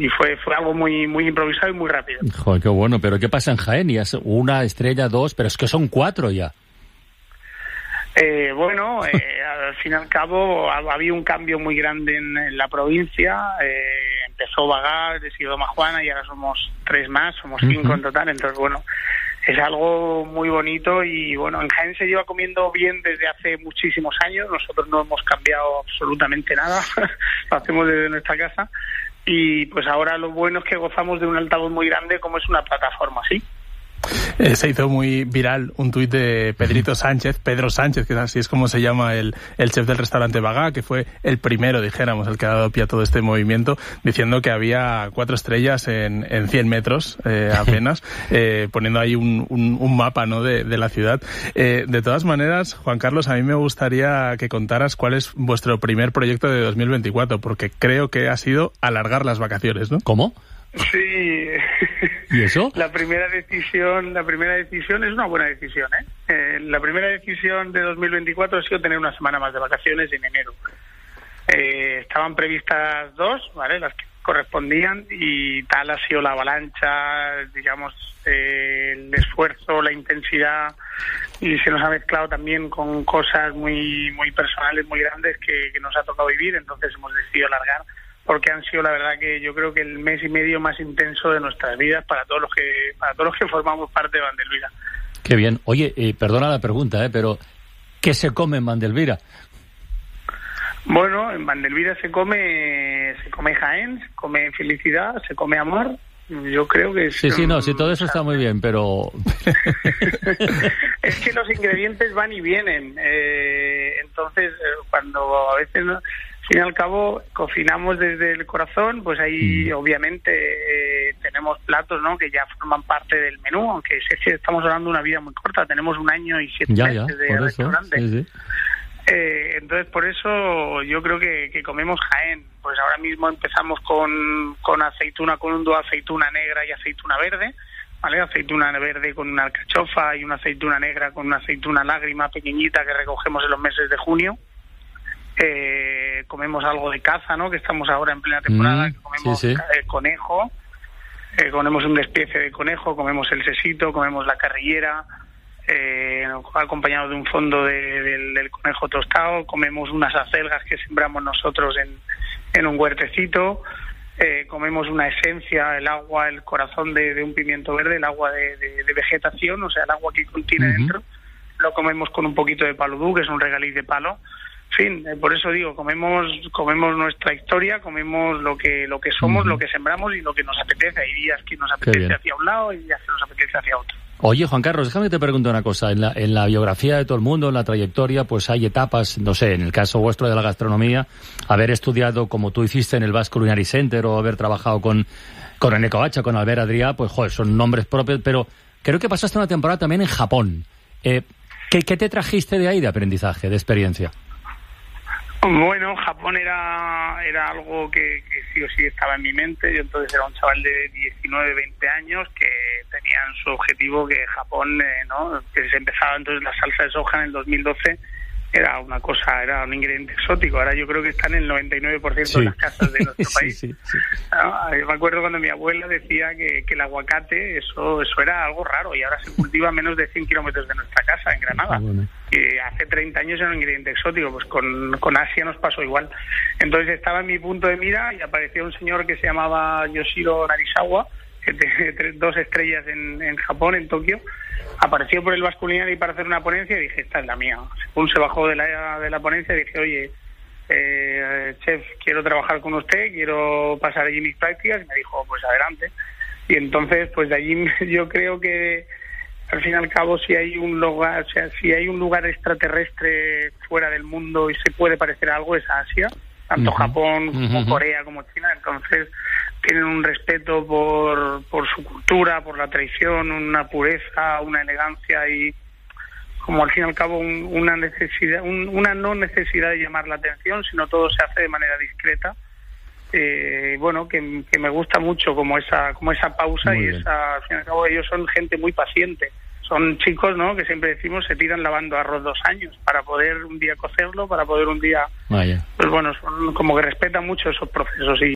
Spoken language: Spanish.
y fue algo muy muy improvisado y muy rápido. Joder, qué bueno. Pero ¿qué pasa en Jaén? Ya es una estrella, dos, pero es que son 4 ya. Al fin y al cabo había un cambio muy grande en la provincia. Empezó Bagá, decidió Majuana y ahora somos 3 más, somos 5 en total. Entonces, bueno, es algo muy bonito y, bueno, en Jaén se lleva comiendo bien desde hace muchísimos años. Nosotros no hemos cambiado absolutamente nada, lo hacemos desde nuestra casa. Y, pues, ahora lo bueno es que gozamos de un altavoz muy grande como es una plataforma, ¿sí? Se hizo muy viral un tuit de Pedro Sánchez, que así es como se llama el chef del restaurante Bagá, que fue el primero, dijéramos, el que ha dado pie a todo este movimiento, diciendo que había 4 estrellas en 100 metros apenas, poniendo ahí un mapa, ¿no?, de la ciudad. De todas maneras, Juan Carlos, a mí me gustaría que contaras cuál es vuestro primer proyecto de 2024, porque creo que ha sido alargar las vacaciones, ¿no? ¿Cómo? Sí. ¿Y eso? La primera decisión es una buena decisión, ¿eh? La primera decisión de 2024 ha sido tener una semana más de vacaciones en enero. Estaban previstas 2, ¿vale?, las que correspondían, y tal ha sido la avalancha, digamos, el esfuerzo, la intensidad, y se nos ha mezclado también con cosas muy muy personales, muy grandes que nos ha tocado vivir. Entonces hemos decidido alargar, porque han sido, la verdad, que yo creo que el mes y medio más intenso de nuestras vidas para todos los que formamos parte de Vandelvira. Qué bien. Oye, perdona la pregunta, pero ¿qué se come en Vandelvira? Bueno, en Vandelvira se come Jaén, se come felicidad, se come amor. Yo creo que sí, todo eso está muy bien, pero es que los ingredientes van y vienen. Entonces, cuando a veces, ¿no?, al fin y al cabo cocinamos desde el corazón, pues ahí obviamente tenemos platos, ¿no?, que ya forman parte del menú, aunque sé que estamos hablando de una vida muy corta, tenemos 1 año y 7 meses de restaurante. Sí. Entonces, por eso yo creo que comemos Jaén. Pues ahora mismo empezamos con aceituna, con un dúo aceituna negra y aceituna verde, ¿vale? Aceituna verde con una alcachofa y una aceituna negra con una aceituna lágrima pequeñita que recogemos en los meses de junio. Comemos algo de caza, ¿no?, que estamos ahora en plena temporada, que comemos conejo, comemos un despiece de conejo, comemos el sesito, comemos la carrillera, acompañado de un fondo del conejo tostado, comemos unas acelgas que sembramos nosotros en un huertecito, comemos una esencia, el agua, el corazón de un pimiento verde, el agua de vegetación, o sea, el agua que contiene dentro, lo comemos con un poquito de paludú, que es un regaliz de palo. En fin, por eso digo, comemos nuestra historia, comemos lo que somos, lo que sembramos y lo que nos apetece. Hay días que nos apetece hacia un lado y días que nos apetece hacia otro. Oye, Juan Carlos, déjame que te pregunte una cosa. En la biografía de todo el mundo, en la trayectoria, pues hay etapas, no sé, en el caso vuestro de la gastronomía, haber estudiado como tú hiciste en el Basque Culinary Center o haber trabajado con Eneko Hacha, con Albert Adrià, pues joder, son nombres propios, pero creo que pasaste una temporada también en Japón. ¿Qué te trajiste de ahí de aprendizaje, de experiencia? Bueno, Japón era algo que sí o sí estaba en mi mente. Yo entonces era un chaval de 19, 20 años que tenían su objetivo que Japón, ¿no?, que se empezaba entonces la salsa de soja en el 2012, era una cosa, era un ingrediente exótico. Ahora yo creo que está en el 99% de las casas de nuestro país. Sí. Yo me acuerdo cuando mi abuela decía que el aguacate, eso era algo raro, y ahora se cultiva a menos de 100 kilómetros de nuestra casa, en Granada. Bueno. Que hace 30 años era un ingrediente exótico, pues con Asia nos pasó igual. Entonces estaba en mi punto de mira y apareció un señor que se llamaba Yoshiro Narisawa, que tiene 2 estrellas en Japón, en Tokio. Apareció por el Basque Culinary para hacer una ponencia y dije, esta es la mía. Según se bajó de la ponencia, dije, oye, chef, quiero trabajar con usted, quiero pasar allí mis prácticas, y me dijo, pues adelante. Y entonces, pues de allí yo creo que al fin y al cabo, si hay un lugar extraterrestre fuera del mundo y se puede parecer a algo, es Asia, tanto Japón como Corea como China. Entonces tienen un respeto por su cultura, por la tradición, una pureza, una elegancia y, como al fin y al cabo, una no necesidad de llamar la atención, sino todo se hace de manera discreta. Bueno, que me gusta mucho como esa pausa. Muy y bien. Al fin y al cabo ellos son gente muy paciente. Son chicos, ¿no?, que siempre decimos se tiran lavando arroz 2 años para poder un día cocerlo, para poder un día... Vaya. Pues bueno, son como que respetan mucho esos procesos y